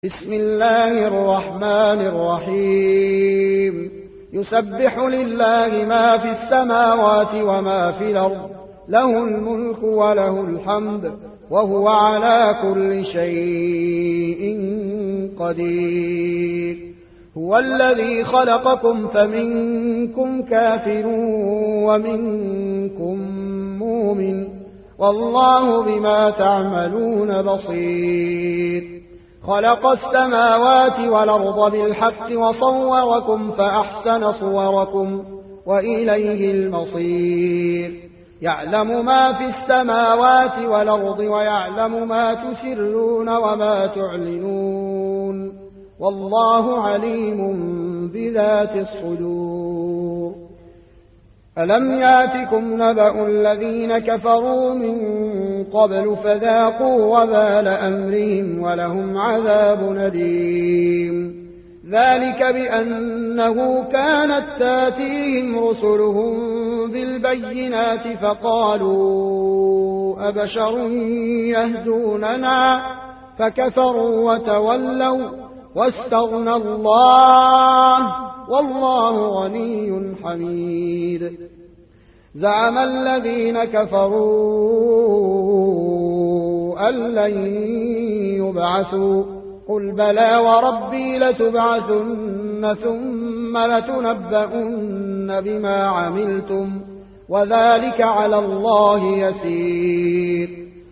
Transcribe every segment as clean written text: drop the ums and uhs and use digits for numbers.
بسم الله الرحمن الرحيم يسبح لله ما في السماوات وما في الأرض له الملك وله الحمد وهو على كل شيء قدير هو الذي خلقكم فمنكم كافر ومنكم مؤمن والله بما تعملون بصير خلق السماوات والأرض بالحق وصوركم فأحسن صوركم وإليه المصير يعلم ما في السماوات والأرض ويعلم ما تسرون وما تعلنون والله عليم بذات الصدور ألم ياتكم نبأ الذين كفروا من قبل فذاقوا وبال أمرهم ولهم عذاب أليم ذلك بأنه كانت تاتيهم رسلهم بالبينات فقالوا أبشر يهدوننا فكفروا وتولوا واستغنى الله والله غني حميد زعم الذين كفروا أن لن يبعثوا قل بلى وربي لتبعثن ثم لتنبؤن بما عملتم وذلك على الله يسير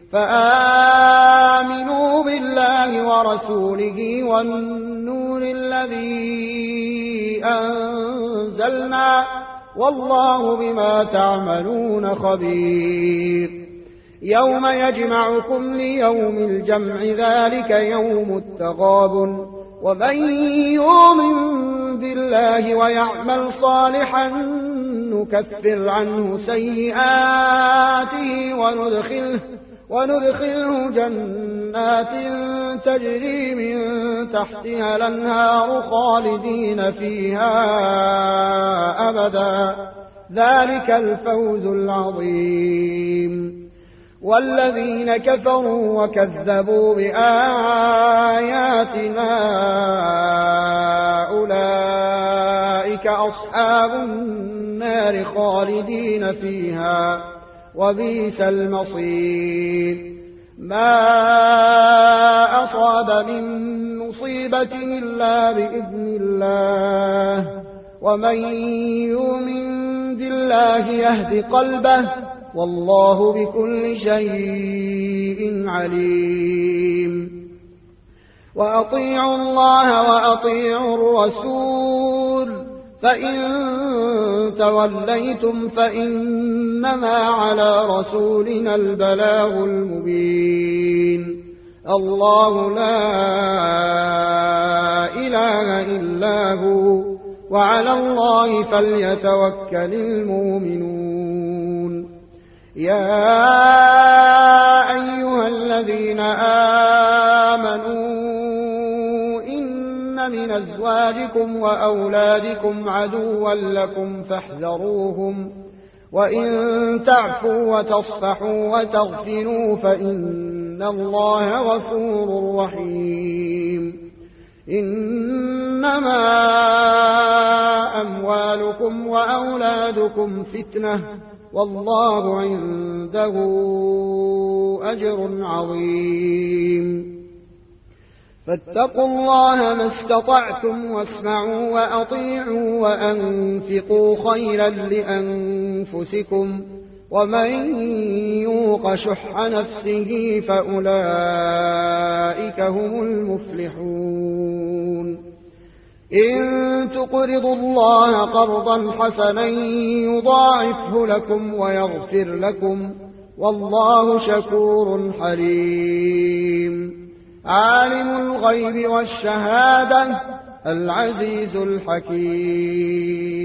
فآمنوا بالله ورسوله والنور الذي أنزلنا والله بما تعملون خبير يوم يجمعكم ليوم الجمع ذلك يوم التغابن ومن يؤمن بالله ويعمل صالحا نكفر عنه سيئاته وندخله جنات تجري من تحتها الأنهار خالدين فيها أبدا ذلك الفوز العظيم والذين كفروا وكذبوا بآياتنا أولئك أصحاب النار خالدين فيها وبئس المصير ما أصاب من مصيبة إلا بإذن الله ومن يؤمن بالله يهد قلبه والله بكل شيء عليم وأطيعوا الله وأطيعوا الرسول فإن توليتم فإنما على رسولنا البلاغ المبين الله لا إله إلا هو وعلى الله فليتوكل المؤمنون يا أيها الذين آمنوا من أزواجكم وأولادكم عدوا لكم فاحذروهم وإن تعفوا وتصفحوا وتغفروا فإن الله غفور رحيم إنما أموالكم وأولادكم فتنة والله عنده أجر عظيم فاتقوا الله ما استطعتم واسمعوا وأطيعوا وأنفقوا خيرا لأنفسكم ومن يوق شح نفسه فأولئك هم المفلحون إن تقرضوا الله قرضا حسنا يضاعفه لكم ويغفر لكم والله شكور حليم عالم الغيب والشهادة العزيز الحكيم